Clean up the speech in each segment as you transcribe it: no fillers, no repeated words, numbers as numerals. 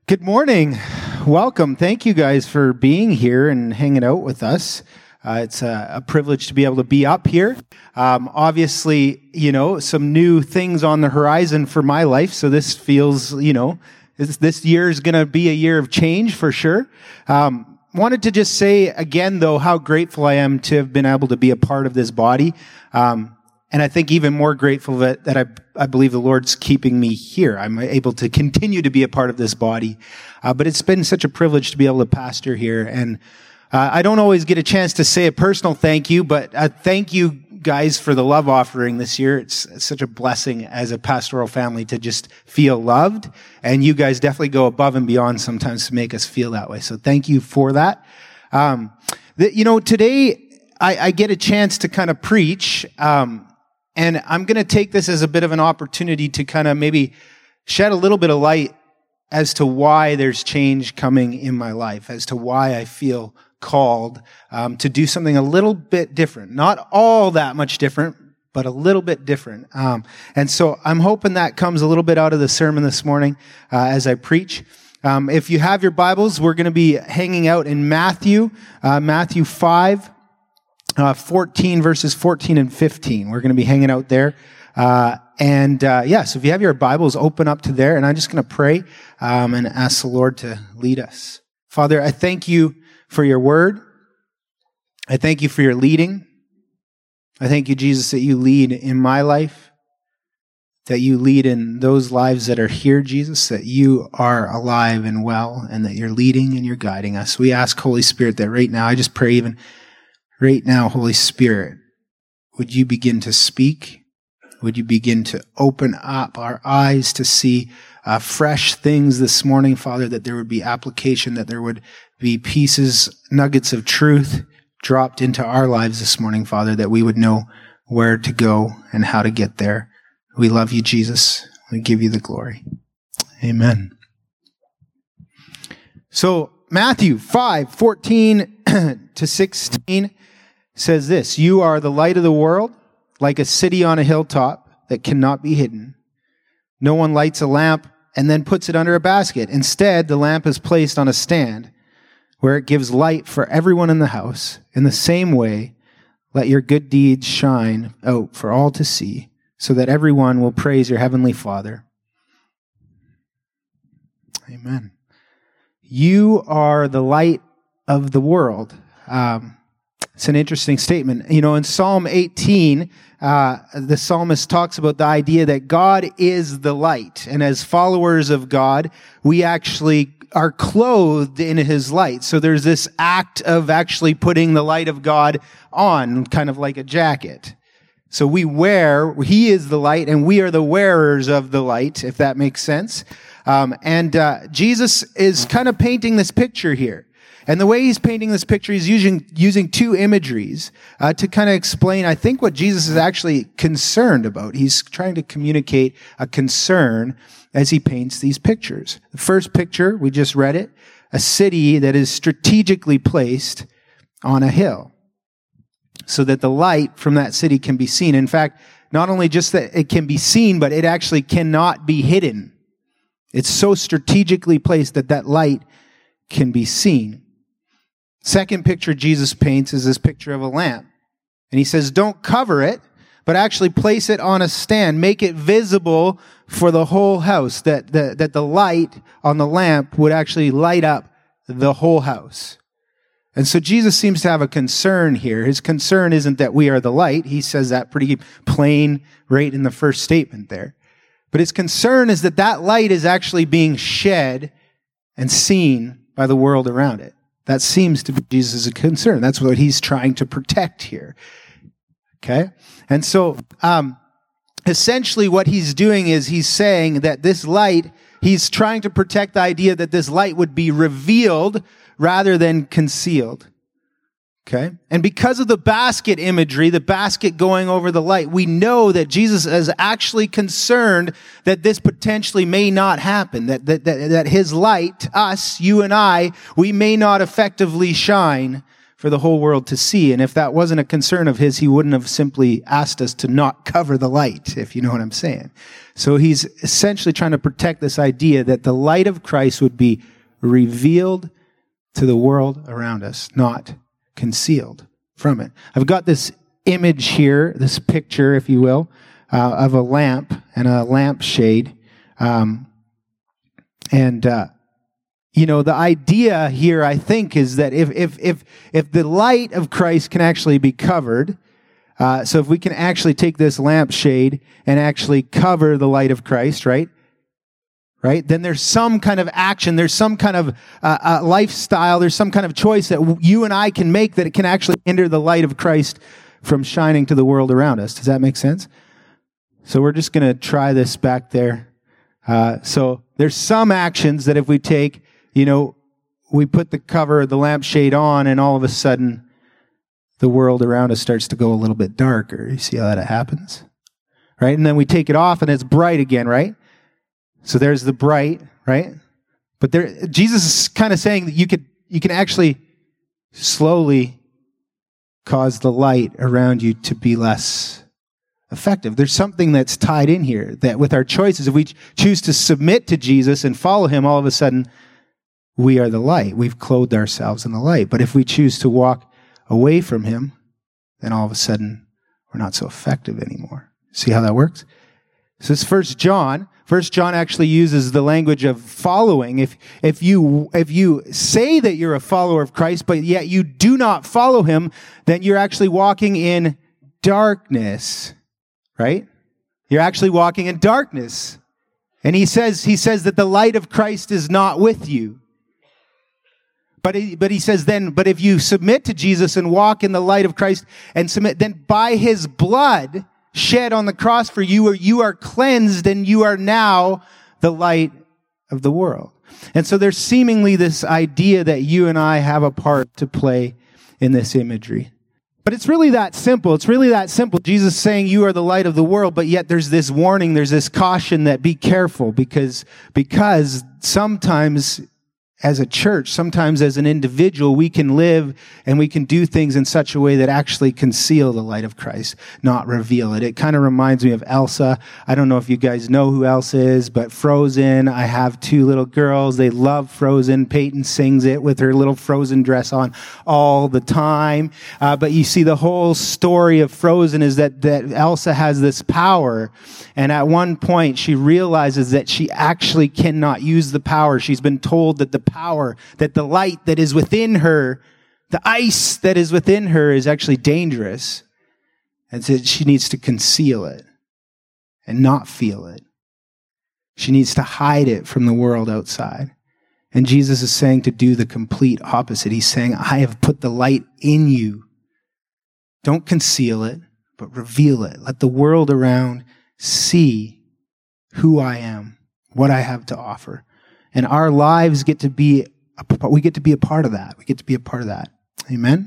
Good morning. Welcome. Thank you guys for being here and hanging out with us. It's a privilege to be able to be up here. Obviously, some new things on the horizon for my life. So this feels, this year is going to be a year of change for sure. Wanted to just say again, though, how grateful I am to have been able to be a part of this body. And I think even more grateful that I believe the Lord's keeping me here. I'm able to continue to be a part of this body. But it's been such a privilege to be able to pastor here. And I don't always get a chance to say a personal thank you, but thank you guys for the love offering this year. It's such a blessing as a pastoral family to just feel loved. And you guys definitely go above and beyond sometimes to make us feel that way. So thank you for that. Today I get a chance to kind of preach. And I'm going to take this as a bit of an opportunity to kind of maybe shed a little bit of light as to why there's change coming in my life, as to why I feel called to do something a little bit different. Not all that much different, but a little bit different. And so I'm hoping that comes a little bit out of the sermon this morning as I preach. If you have your Bibles, we're going to be hanging out in Matthew 5. 14 verses 14 and 15. We're going to be hanging out there. So if you have your Bibles, open up to there, and I'm just going to pray and ask the Lord to lead us. Father, I thank you for your word. I thank you for your leading. I thank you, Jesus, that you lead in my life, that you lead in those lives that are here, Jesus, that you are alive and well, and that you're leading and you're guiding us. We ask, Holy Spirit, that right now, I just pray even right now, Holy Spirit, would you begin to speak? Would you begin to open up our eyes to see fresh things this morning, Father, that there would be application, that there would be pieces, nuggets of truth dropped into our lives this morning, Father, that we would know where to go and how to get there. We love you, Jesus. We give you the glory. Amen. So Matthew 5:14 to 16 says this: "You are the light of the world, like a city on a hilltop that cannot be hidden. No one lights a lamp and then puts it under a basket. Instead, the lamp is placed on a stand where it gives light for everyone in the house. In the same way, let your good deeds shine out for all to see, so that everyone will praise your heavenly Father." Amen. You are the light of the world. It's an interesting statement. In Psalm 18, the psalmist talks about the idea that God is the light. And as followers of God, we actually are clothed in his light. So there's this act of actually putting the light of God on, kind of like a jacket. So he is the light, and we are the wearers of the light, if that makes sense. Jesus is kind of painting this picture here. And the way he's painting this picture, he's using two imageries to kind of explain, I think, what Jesus is actually concerned about. He's trying to communicate a concern as he paints these pictures. The first picture, we just read it, a city that is strategically placed on a hill so that the light from that city can be seen. In fact, not only just that it can be seen, but it actually cannot be hidden. It's so strategically placed that light can be seen. Second picture Jesus paints is this picture of a lamp. And he says, don't cover it, but actually place it on a stand. Make it visible for the whole house, that the light on the lamp would actually light up the whole house. And so Jesus seems to have a concern here. His concern isn't that we are the light. He says that pretty plain right in the first statement there. But his concern is that light is actually being shed and seen by the world around it. That seems to be Jesus' concern. That's what he's trying to protect here. Okay? And so, essentially what he's doing is he's saying that this light, he's trying to protect the idea that this light would be revealed rather than concealed. Okay? And because of the basket imagery, the basket going over the light, we know that Jesus is actually concerned that this potentially may not happen, that his light, us, you and I, we may not effectively shine for the whole world to see. And if that wasn't a concern of his, he wouldn't have simply asked us to not cover the light, if you know what I'm saying. So he's essentially trying to protect this idea that the light of Christ would be revealed to the world around us, not concealed from it. I've got this image here, this picture, if you will, of a lamp and a lampshade. The idea here, I think, is that if the light of Christ can actually be covered, so if we can actually take this lampshade and actually cover the light of Christ, right? Then there's some kind of action, there's some kind of lifestyle, there's some kind of choice that you and I can make that it can actually hinder the light of Christ from shining to the world around us. Does that make sense? So we're just going to try this back there. So there's some actions that if we take, we put the cover of the lampshade on and all of a sudden the world around us starts to go a little bit darker. You see how that happens? Right? And then we take it off and it's bright again, right? So there's the bright, right? But Jesus is kind of saying that you can actually slowly cause the light around you to be less effective. There's something that's tied in here that with our choices, if we choose to submit to Jesus and follow him, all of a sudden we are the light. We've clothed ourselves in the light. But if we choose to walk away from him, then all of a sudden we're not so effective anymore. See how that works? So it's 1 John. 1 John actually uses the language of following. If you say that you're a follower of Christ, but yet you do not follow him, then you're actually walking in darkness, right? You're actually walking in darkness. And he says that the light of Christ is not with you. But he says then, but if you submit to Jesus and walk in the light of Christ and submit, then by his blood shed on the cross for you, you are cleansed and you are now the light of the world. And so there's seemingly this idea that you and I have a part to play in this imagery. But it's really that simple. It's really that simple. Jesus is saying you are the light of the world, but yet there's this warning, there's this caution that be careful because sometimes as a church, sometimes as an individual, we can live and we can do things in such a way that actually conceal the light of Christ, not reveal it. It kind of reminds me of Elsa. I don't know if you guys know who Elsa is, but Frozen. I have 2 little girls. They love Frozen. Peyton sings it with her little Frozen dress on all the time. But you see, the whole story of Frozen is that Elsa has this power. And at one point, she realizes that she actually cannot use the power. She's been told that the power, that the light that is within her, the ice that is within her is actually dangerous. And so she needs to conceal it and not feel it. She needs to hide it from the world outside. And Jesus is saying to do the complete opposite. He's saying, I have put the light in you. Don't conceal it, but reveal it. Let the world around see who I am, what I have to offer. And our lives we get to be a part of that. We get to be a part of that. Amen?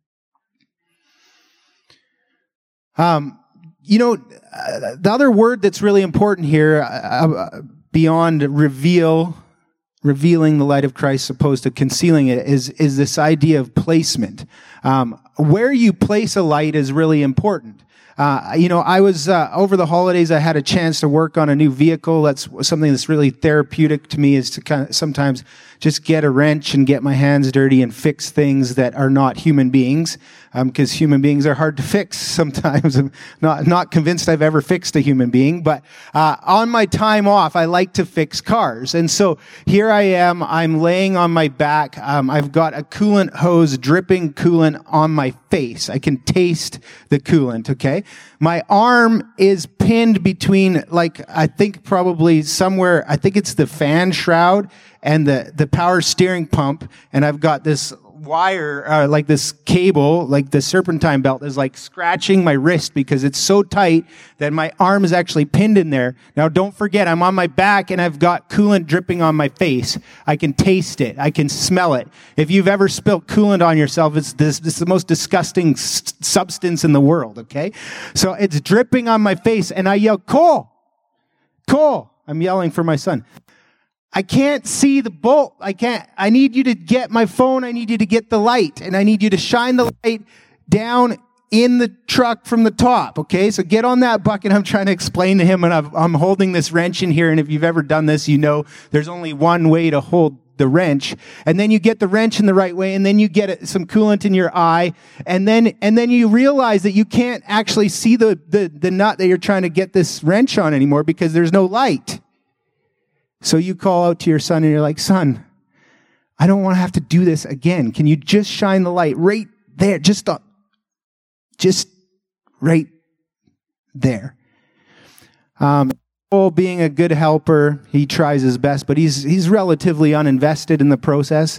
The other word that's really important here, beyond revealing the light of Christ opposed to concealing it, is this idea of placement. Where you place a light is really important. I was, over the holidays, I had a chance to work on a new vehicle. That's something that's really therapeutic to me, is to kind of sometimes just get a wrench and get my hands dirty and fix things that are not human beings. Because human beings are hard to fix sometimes. I'm not convinced I've ever fixed a human being, but, on my time off, I like to fix cars. And so here I am, I'm laying on my back. I've got a coolant hose dripping coolant on my face. I can taste the coolant, okay? My arm is pinned between, I think probably somewhere, I think it's the fan shroud and the power steering pump. And I've got this wire, this cable, the serpentine belt is scratching my wrist because it's so tight that my arm is actually pinned in there. Now don't forget, I'm on my back and I've got coolant dripping on my face. I can taste it. I can smell it. If you've ever spilt coolant on yourself, it's the most disgusting substance in the world, okay? So it's dripping on my face and I yell, Cole! I'm yelling for my son. I can't see the bolt. I need you to get my phone. I need you to get the light, and I need you to shine the light down in the truck from the top. Okay, so get on that bucket. I'm trying to explain to him, and I'm holding this wrench in here. And if you've ever done this, you know there's only one way to hold the wrench, and then you get the wrench in the right way, and then you get some coolant in your eye, and then you realize that you can't actually see the nut that you're trying to get this wrench on anymore because there's no light. So you call out to your son, and you're like, "Son, I don't want to have to do this again. Can you just shine the light right there? Just right there." Being a good helper, he tries his best, but he's relatively uninvested in the process.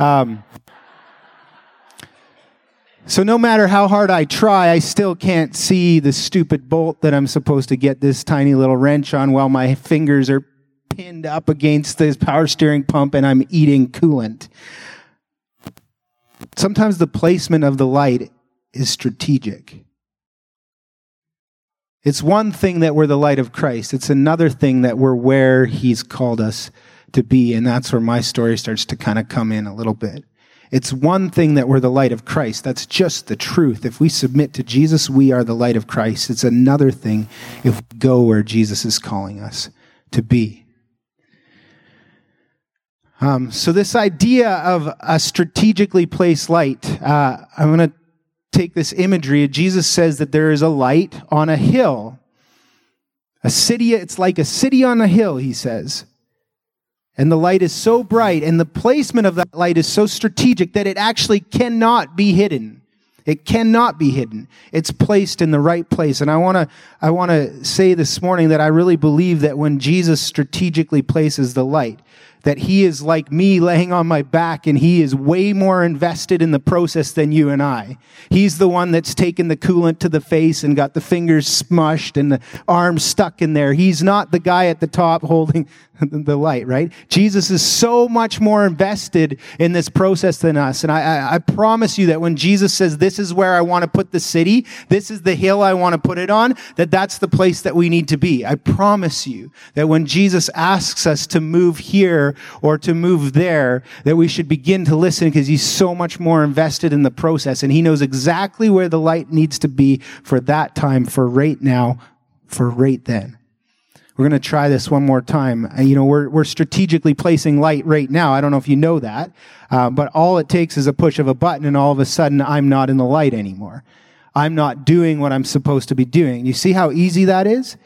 So no matter how hard I try, I still can't see the stupid bolt that I'm supposed to get this tiny little wrench on while my fingers are pinned up against this power steering pump and I'm eating coolant. Sometimes the placement of the light is strategic. It's one thing that we're the light of Christ. It's another thing that we're where he's called us to be. And that's where my story starts to kind of come in a little bit. It's one thing that we're the light of Christ. That's just the truth. If we submit to Jesus, we are the light of Christ. It's another thing if we go where Jesus is calling us to be. So this idea of a strategically placed light, I'm going to take this imagery. Jesus says that there is a light on a hill. A city, it's like a city on a hill, he says. And the light is so bright, and the placement of that light is so strategic that it actually cannot be hidden. It cannot be hidden. It's placed in the right place. And I want to say this morning that I really believe that when Jesus strategically places the light, that he is like me laying on my back, and he is way more invested in the process than you and I. He's the one that's taken the coolant to the face and got the fingers smushed and the arms stuck in there. He's not the guy at the top holding the light, right? Jesus is so much more invested in this process than us. And I promise you that when Jesus says, this is where I want to put the city, this is the hill I want to put it on, that's the place that we need to be. I promise you that when Jesus asks us to move here or to move there, that we should begin to listen because he's so much more invested in the process. And he knows exactly where the light needs to be for that time, for right now, for right then. We're going to try this one more time. We're strategically placing light right now. I don't know if you know that, but all it takes is a push of a button, and all of a sudden, I'm not in the light anymore. I'm not doing what I'm supposed to be doing. You see how easy that is?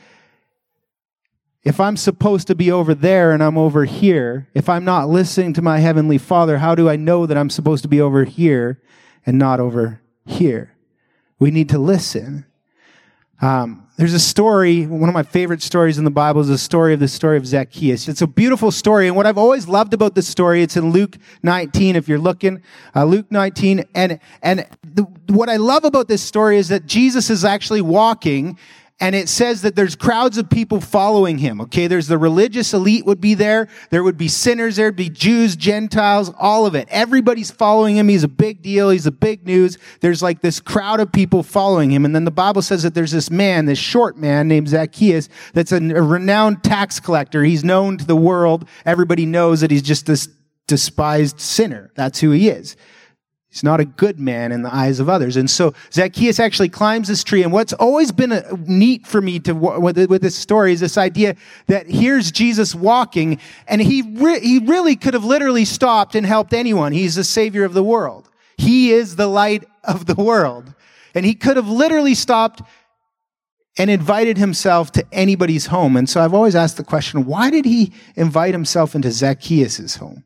If I'm supposed to be over there and I'm over here, if I'm not listening to my Heavenly Father, how do I know that I'm supposed to be over here and not over here? We need to listen. There's a story, one of my favorite stories in the Bible is the story of Zacchaeus. It's a beautiful story, and what I've always loved about this story, it's in Luke 19, if you're looking, Luke 19, what I love about this story is that Jesus is actually walking, and it says that there's crowds of people following him, okay? There's the religious elite would be there. There would be sinners. There'd be Jews, Gentiles, all of it. Everybody's following him. He's a big deal. He's a big news. There's like this crowd of people following him. And then the Bible says that there's this man, this short man named Zacchaeus, that's a renowned tax collector. He's known to the world. Everybody knows that he's just this despised sinner. That's who he is. He's not a good man in the eyes of others. And so Zacchaeus actually climbs this tree. And what's always been neat for me with this story is this idea that here's Jesus walking, and he really could have literally stopped and helped anyone. He's the Savior of the world. He is the light of the world. And he could have literally stopped and invited himself to anybody's home. And so I've always asked the question, why did he invite himself into Zacchaeus' home?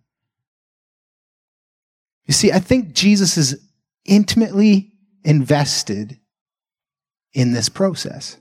You see, I think Jesus is intimately invested in this process.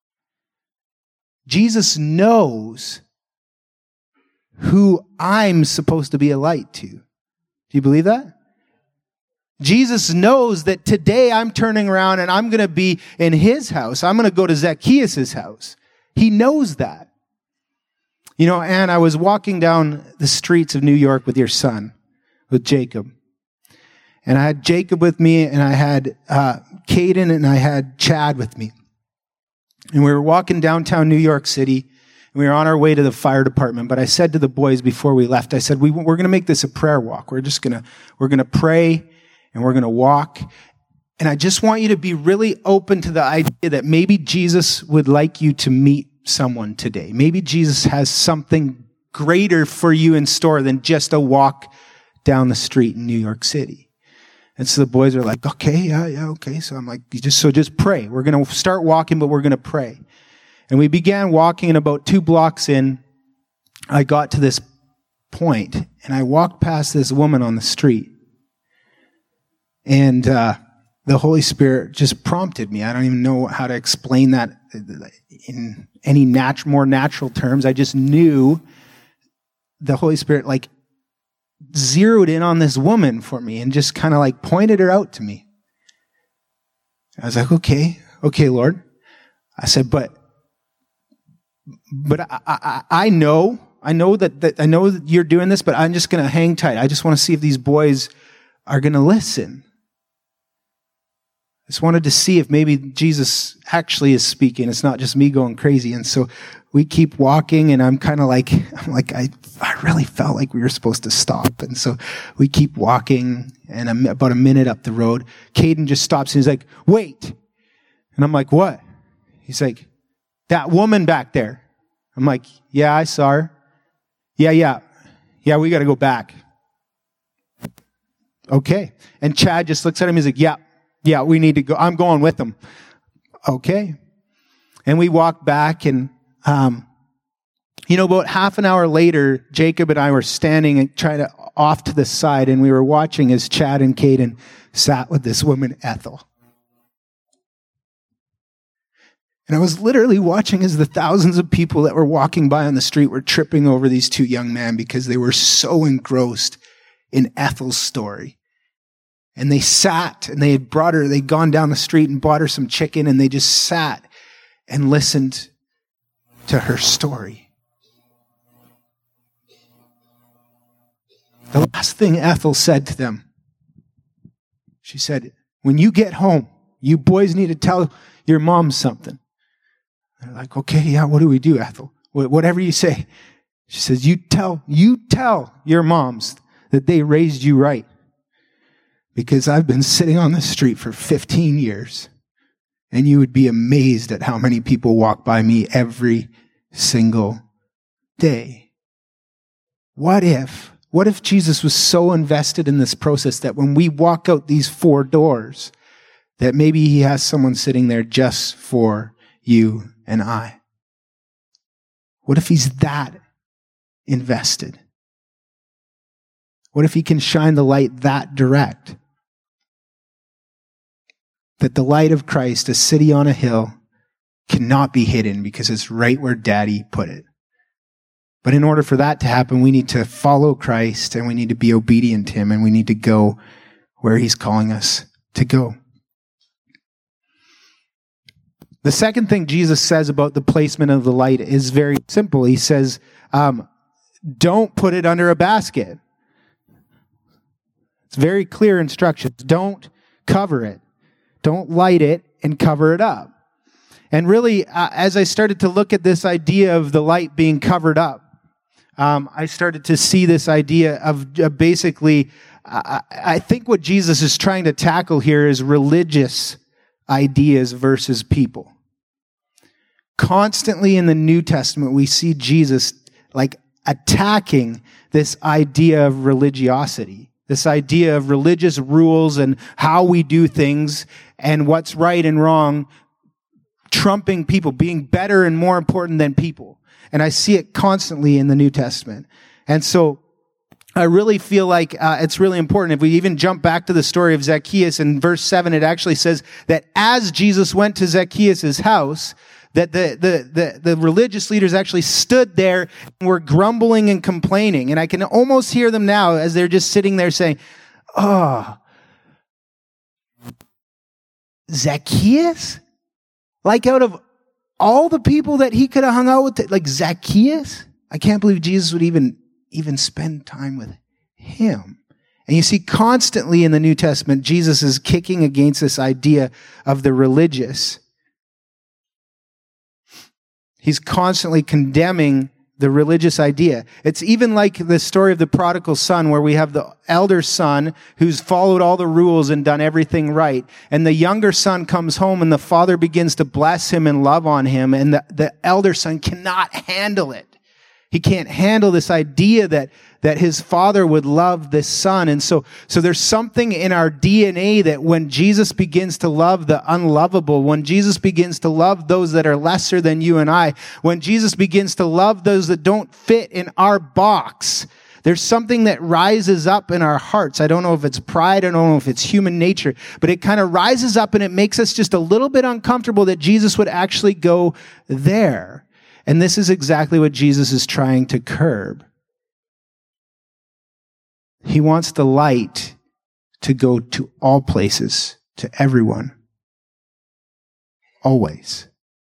Jesus knows who I'm supposed to be a light to. Do you believe that? Jesus knows that today I'm turning around and I'm going to be in his house. I'm going to go to Zacchaeus' house. He knows that. Anne, I was walking down the streets of New York with your son, with Jacob. And I had Jacob with me, and I had Caden, and I had Chad with me. And we were walking downtown New York City, we were on our way to the fire department. But I said to the boys before we left, I said, we're going to make this a prayer walk. We're going to pray and we're going to walk. And I just want you to be really open to the idea that maybe Jesus would like you to meet someone today. Maybe Jesus has something greater for you in store than just a walk down the street in New York City. And so the boys are like, okay, yeah, okay. So I'm like, just pray. We're going to start walking, but we're going to pray. And we began walking, and about 2 blocks in, I got to this point, and I walked past this woman on the street. And the Holy Spirit just prompted me. I don't even know how to explain that in any more natural terms. I just knew the Holy Spirit zeroed in on this woman for me and just kind of pointed her out to me. I was like, okay, Lord. I said, but I know that you're doing this, but I'm just going to hang tight. I just want to see if these boys are going to listen. I just wanted to see if maybe Jesus actually is speaking. It's not just me going crazy. And so we keep walking, and I'm kind of I really felt like we were supposed to stop. And so we keep walking, and about a minute up the road, Caden just stops and he's like, wait. And I'm like, what? He's like, that woman back there. I'm like, yeah, I saw her. Yeah, we got to go back. Okay. And Chad just looks at him. He's like, yeah, we need to go. I'm going with them. Okay. And we walk back, and about half an hour later, Jacob and I were standing and off to the side, and we were watching as Chad and Caden sat with this woman, Ethel. And I was literally watching as the thousands of people that were walking by on the street were tripping over these 2 young men because they were so engrossed in Ethel's story. And they sat, and they'd gone down the street and bought her some chicken, and they just sat and listened to her story. The last thing Ethel said to them, she said, when you get home, you boys need to tell your mom something. They're like, okay, yeah, what do we do, Ethel? Whatever you say. She says, you tell your moms that they raised you right. Because I've been sitting on the street for 15 years, and you would be amazed at how many people walk by me every single day. What if Jesus was so invested in this process that when we walk out these 4 doors, that maybe he has someone sitting there just for you and I? What if he's that invested? What if he can shine the light that direct? That the light of Christ, a city on a hill, cannot be hidden because it's right where Daddy put it. But in order for that to happen, we need to follow Christ, and we need to be obedient to him, and we need to go where he's calling us to go. The second thing Jesus says about the placement of the light is very simple. He says, don't put it under a basket. It's very clear instructions. Don't cover it. Don't light it and cover it up. And really, as I started to look at this idea of the light being covered up, I started to see this idea of basically, I think what Jesus is trying to tackle here is religious ideas versus people. Constantly in the New Testament, we see Jesus attacking this idea of religiosity, this idea of religious rules and how we do things and what's right and wrong, trumping people, being better and more important than people. And I see it constantly in the New Testament. And so I really feel like it's really important. If we even jump back to the story of Zacchaeus, in verse 7, it actually says that as Jesus went to Zacchaeus' house, that the religious leaders actually stood there and were grumbling and complaining. And I can almost hear them now as they're just sitting there saying, oh, Zacchaeus? Out of all the people that he could have hung out with, Zacchaeus? I can't believe Jesus would even spend time with him. And you see constantly in the New Testament, Jesus is kicking against this idea of the religious. He's constantly condemning the religious idea. It's even like the story of the prodigal son, where we have the elder son who's followed all the rules and done everything right. And the younger son comes home and the father begins to bless him and love on him. And the elder son cannot handle it. He can't handle this idea that his father would love this son. And so there's something in our DNA that when Jesus begins to love the unlovable, when Jesus begins to love those that are lesser than you and I, when Jesus begins to love those that don't fit in our box, there's something that rises up in our hearts. I don't know if it's pride, I don't know if it's human nature, but it kind of rises up and it makes us just a little bit uncomfortable that Jesus would actually go there. And this is exactly what Jesus is trying to curb. He wants the light to go to all places, to everyone. Always.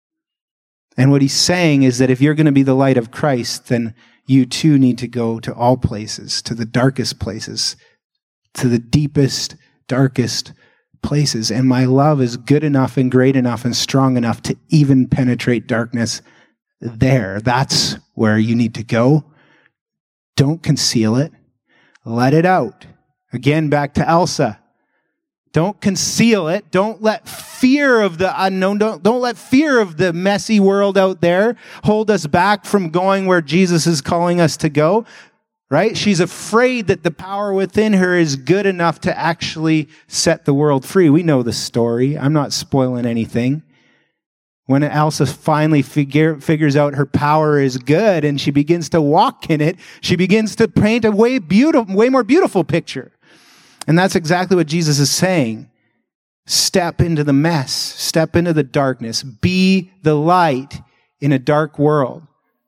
And what he's saying is that if you're going to be the light of Christ, then you too need to go to all places, to the darkest places, to the deepest, darkest places. And my love is good enough and great enough and strong enough to even penetrate darkness there. That's where you need to go. Don't conceal it. Let it out. Again, back to Elsa. Don't conceal it. Don't let fear of the unknown, don't let fear of the messy world out there hold us back from going where Jesus is calling us to go. Right? She's afraid that the power within her is good enough to actually set the world free. We know the story. I'm not spoiling anything. When Elsa finally figures out her power is good and she begins to walk in it, she begins to paint a way more beautiful picture. And that's exactly what Jesus is saying. Step into the mess. Step into the darkness. Be the light in a dark world.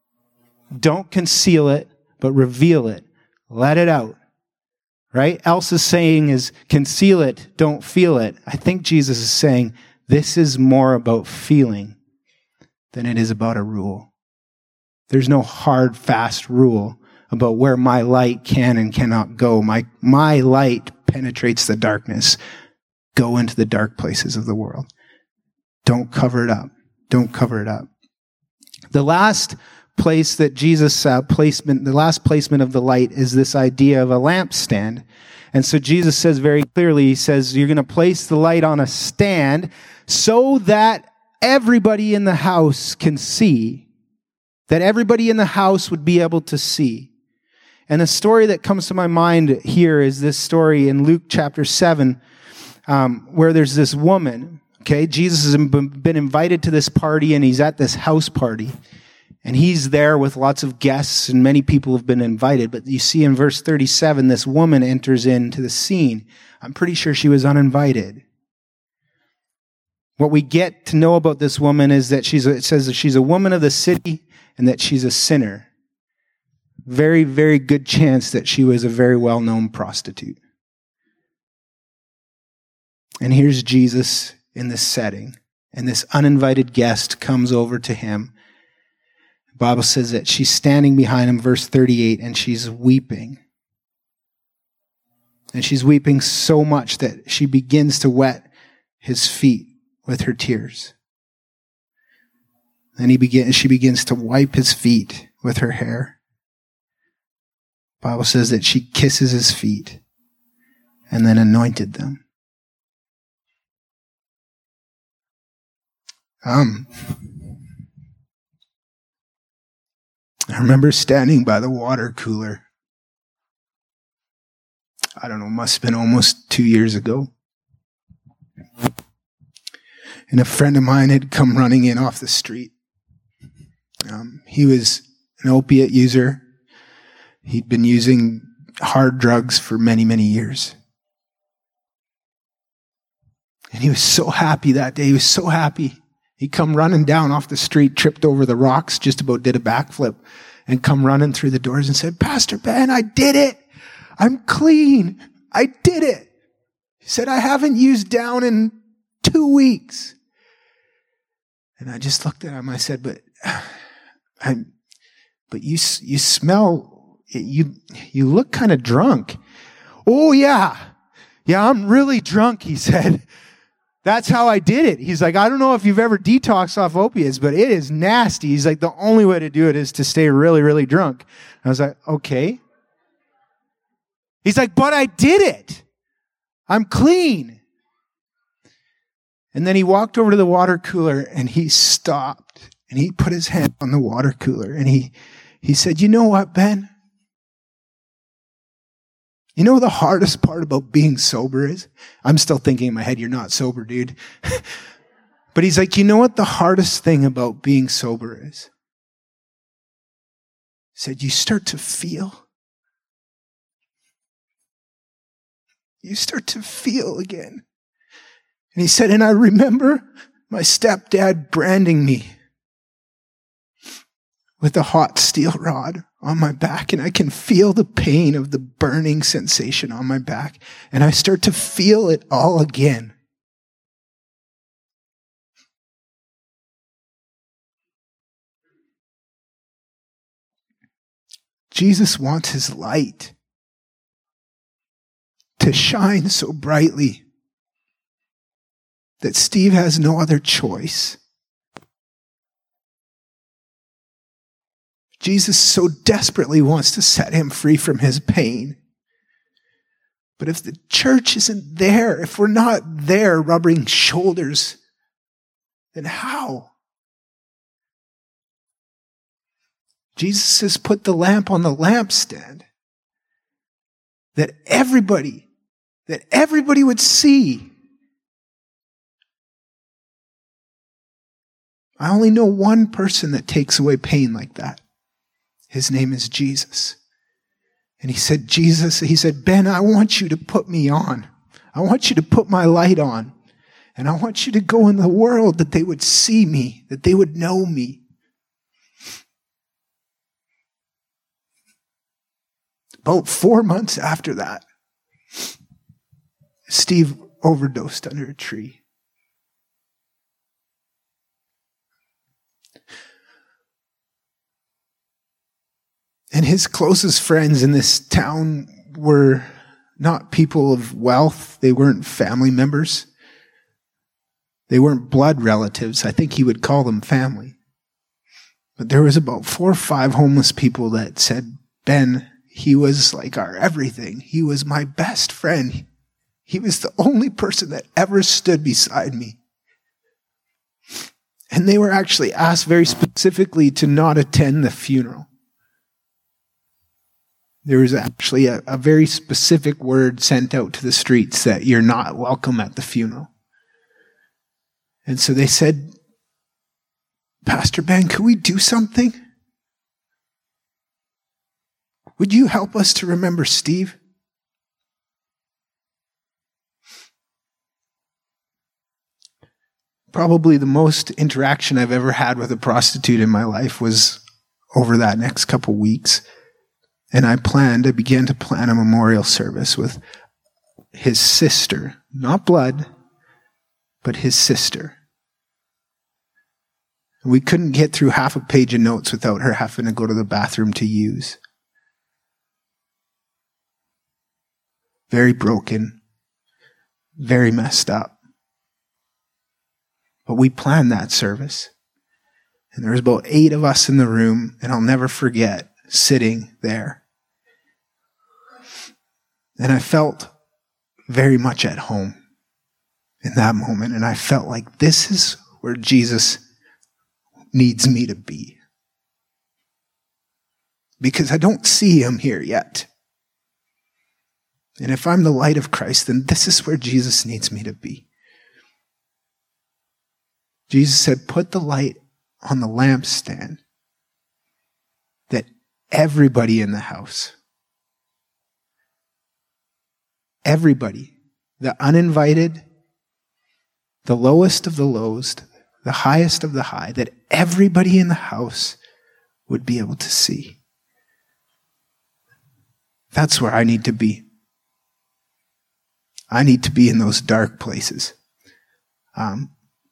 Don't conceal it, but reveal it. Let it out. Right? Elsa's saying is conceal it, don't feel it. I think Jesus is saying this is more about feeling than it is about a rule. There's no hard, fast rule about where my light can and cannot go. My light penetrates the darkness. Go into the dark places of the world. Don't cover it up. Don't cover it up. The last place that Jesus the last placement of the light is this idea of a lampstand. And so Jesus says very clearly, he says, you're going to place the light on a stand so that everybody in the house can see, that everybody in the house would be able to see. And the story that comes to my mind here is this story in Luke chapter 7, where there's this woman, okay? Jesus has been invited to this party and he's at this house party. And he's there with lots of guests and many people have been invited. But you see in verse 37, this woman enters into the scene. I'm pretty sure she was uninvited. What we get to know about this woman is that it says that she's a woman of the city and that she's a sinner. Very, very good chance that she was a very well-known prostitute. And here's Jesus in this setting. And this uninvited guest comes over to him. The Bible says that she's standing behind him, verse 38, and she's weeping. And she's weeping so much that she begins to wet his feet with her tears. Then she begins to wipe his feet with her hair. The Bible says that she kisses his feet and then anointed them. I remember standing by the water cooler. I don't know, must have been almost 2 years ago. And a friend of mine had come running in off the street. He was an opiate user. He'd been using hard drugs for many, many years. And he was so happy that day. He was so happy. He come running down off the street, tripped over the rocks, just about did a backflip, and come running through the doors and said, Pastor Ben, I did it. I'm clean. I did it. He said, I haven't used down in 2 weeks. And I just looked at him. I said, but you smell, you look kind of drunk. Oh yeah. Yeah, I'm really drunk, he said. That's how I did it. He's like, I don't know if you've ever detoxed off opiates, but it is nasty. He's like, the only way to do it is to stay really, really drunk. I was like, okay. He's like, but I did it. I'm clean. And then he walked over to the water cooler and he stopped and he put his hand on the water cooler and he said, you know what, Ben? You know what the hardest part about being sober is? I'm still thinking in my head, you're not sober, dude. But he's like, you know what the hardest thing about being sober is? He said, you start to feel. You start to feel again. And he said, and I remember my stepdad branding me with a hot steel rod on my back, and I can feel the pain of the burning sensation on my back, and I start to feel it all again. Jesus wants his light to shine so brightly that Steve has no other choice. Jesus so desperately wants to set him free from his pain. But if the church isn't there, if we're not there rubbing shoulders, then how? Jesus has put the lamp on the lampstand that everybody would see. I only know one person that takes away pain like that. His name is Jesus. And he said, Ben, I want you to put me on. I want you to put my light on. And I want you to go in the world that they would see me, that they would know me. About 4 months after that, Steve overdosed under a tree. And his closest friends in this town were not people of wealth. They weren't family members. They weren't blood relatives. I think he would call them family. But there was about 4 or 5 homeless people that said, Ben, he was like our everything. He was my best friend. He was the only person that ever stood beside me. And they were actually asked very specifically to not attend the funeral. There was actually a very specific word sent out to the streets that you're not welcome at the funeral. And so they said, Pastor Ben, could we do something? Would you help us to remember Steve? Probably the most interaction I've ever had with a prostitute in my life was over that next couple weeks. And I began to plan a memorial service with his sister, not blood, but his sister. We couldn't get through half a page of notes without her having to go to the bathroom to use. Very broken, very messed up. But we planned that service. And there was about 8 of us in the room, and I'll never forget sitting there. And I felt very much at home in that moment. And I felt like this is where Jesus needs me to be. Because I don't see him here yet. And if I'm the light of Christ, then this is where Jesus needs me to be. Jesus said, put the light on the lampstand that everybody in the house, everybody, the uninvited, the lowest of the lowest, the highest of the high, that everybody in the house would be able to see. That's where I need to be. I need to be in those dark places. And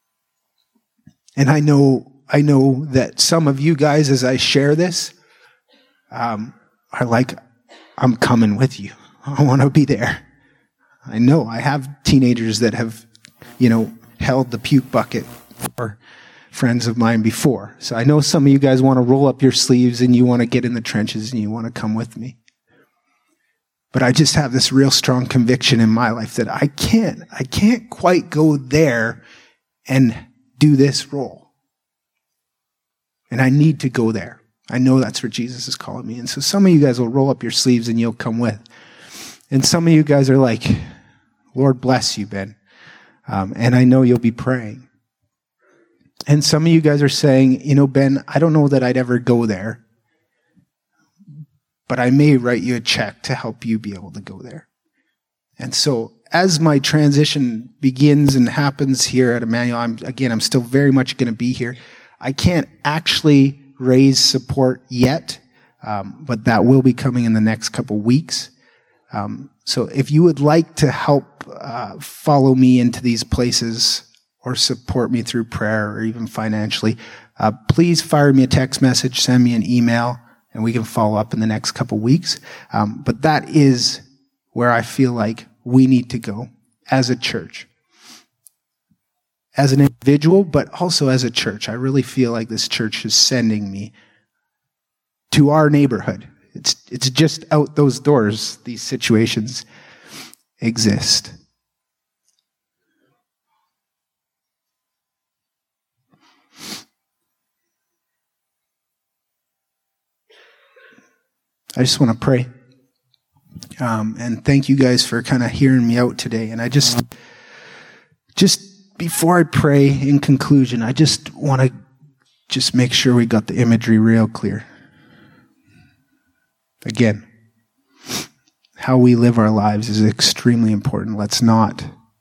I know that some of you guys, as I share this, are like, I'm coming with you. I want to be there. I know I have teenagers that have, held the puke bucket for friends of mine before. So I know some of you guys want to roll up your sleeves and you want to get in the trenches and you want to come with me. But I just have this real strong conviction in my life that I can't quite go there and do this role. And I need to go there. I know that's where Jesus is calling me. And so some of you guys will roll up your sleeves and you'll come with. And some of you guys are like, Lord bless you, Ben. And I know you'll be praying. And some of you guys are saying, Ben, I don't know that I'd ever go there, but I may write you a check to help you be able to go there. And so as my transition begins and happens here at Emmanuel, I'm still very much going to be here. I can't actually raise support yet, but that will be coming in the next couple weeks. So if you would like to help follow me into these places or support me through prayer or even financially, please fire me a text message, send me an email, and we can follow up in the next couple weeks. But that is where I feel like we need to go as a church. As an individual, but also as a church. I really feel like this church is sending me to our neighborhood. It's just out those doors these situations exist. I just want to pray. And thank you guys for kind of hearing me out today. And I just before I pray in conclusion, I just want to just make sure we got the imagery real clear. Again, how we live our lives is extremely important. Let's not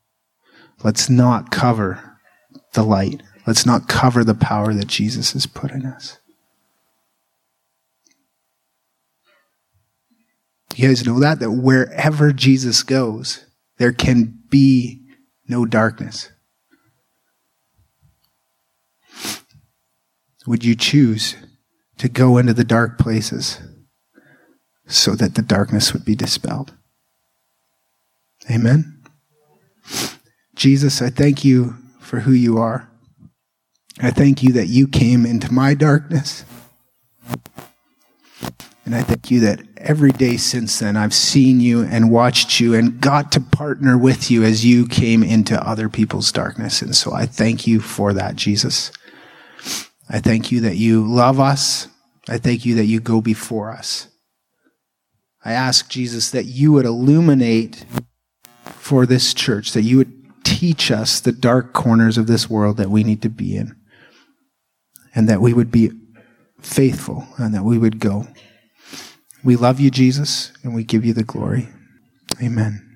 cover the light. Let's not cover the power that Jesus has put in us. You guys know that wherever Jesus goes, there can be no darkness. Would you choose to go into the dark places so that the darkness would be dispelled? Amen. Jesus, I thank you for who you are. I thank you that you came into my darkness. And I thank you that every day since then, I've seen you and watched you and got to partner with you as you came into other people's darkness. And so I thank you for that, Jesus. I thank you that you love us. I thank you that you go before us. I ask, Jesus, that you would illuminate for this church, that you would teach us the dark corners of this world that we need to be in, and that we would be faithful and that we would go. We love you, Jesus, and we give you the glory. Amen.